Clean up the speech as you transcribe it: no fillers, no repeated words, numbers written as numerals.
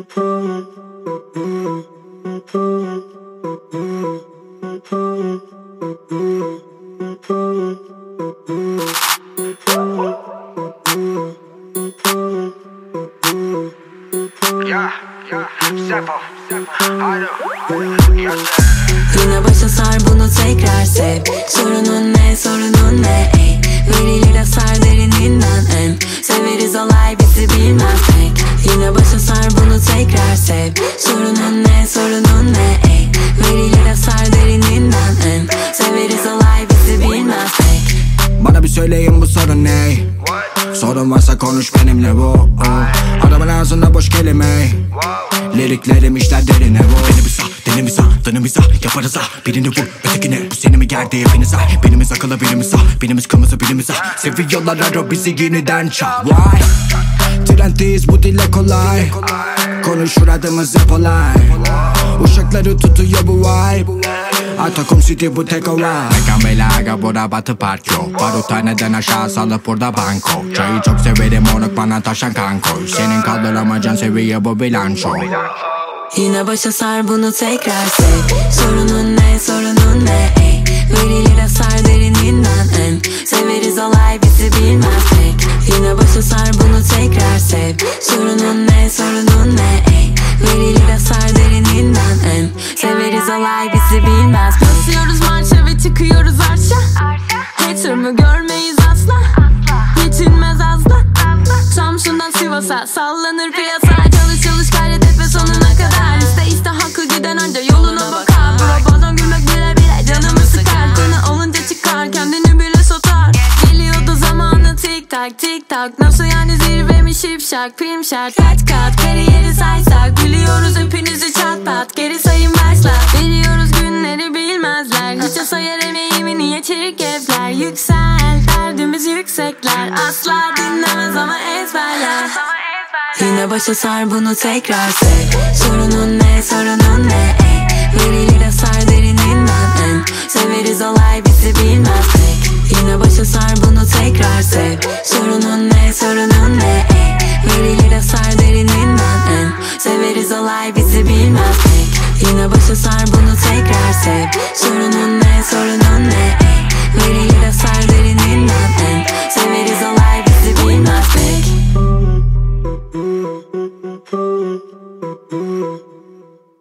Yine başa sar bunu tekrar sev. Sorunun ne, sorunun ne? Ey, verilir hasar derininden en. Severiz olay bizi bilmez pek. Yine başa sar bunu tekrar sev. Sorunun ne, sorunun ne? Ey, verilir hasar derininden en. Severiz olay bizi bilmez pek. Bana bir söyleyin bu sorun ne? Sorun varsa konuş benimle bu. Adamın ağzında boş kelime. Liriklerim işler derine bu. Beni bir sağ, deni mi sağ, dını mı sağ, yaparız ha. Birini vur, ötekine, bu seni mi gerdi hepiniz ha. Birimiz akıllı, birimiz sağ, birimiz kırmızı, birimiz ha. Seviyorlar aro bizi yeniden çal. Why? Trendiyiz bu dille kolay. Konuşur adımız hep olay. Uşakları tutuyor bu vibe. Atakum City bu tek olay. Mekan belaga burada batı park yok. Baruthaneden aşağı salıp burada banko. Çayı çok severim onuk bana taşan kankoy. Senin kaldıramacan seviye bu bilanço. Yine başa sar bunu tekrar sev. Sorunun ne, sorunun ne? Ey, verilir hasar derininden en. Severiz olay bizi bilmez pek. Yine başa sar bunu tekrar sev. Sorunun ne, sorunun ne? Ey, verilir hasar derininden en. Severiz olay bizi bilmez pek. Basıyoruz marşa ve çıkıyoruz arşa. Hater'ımı görmeyiz asla. Yetinmez azla. Samsun'dan Sivas'a sallanır piyasa. Çalış çalış gayret et ve sonuna kadar. İste haklı giden anca yoluna bakar. Bro bazen gülmek bile canımı sıkar. Konu olunca çıkar kendini bile satar. Geliyordu zamanı tik tak tik tak. Nasıl yani zirve mi şipşak film şart. Kaç kat kariyeri saysak. Biliyoruz hepinizi çat pat. Geri sayım başlar. Veriyoruz günleri bilmezler. Hiçe sayar emeğimi niye çelik evler. Yüksel derdimiz yüksekler. Asla dinlemez ama ezberler. Yine başa sar bunu tekrar sev. Sorunun ne, sorunun ne? Ey, verilir hasar derininden en. Severiz olay bizi bilmez pek.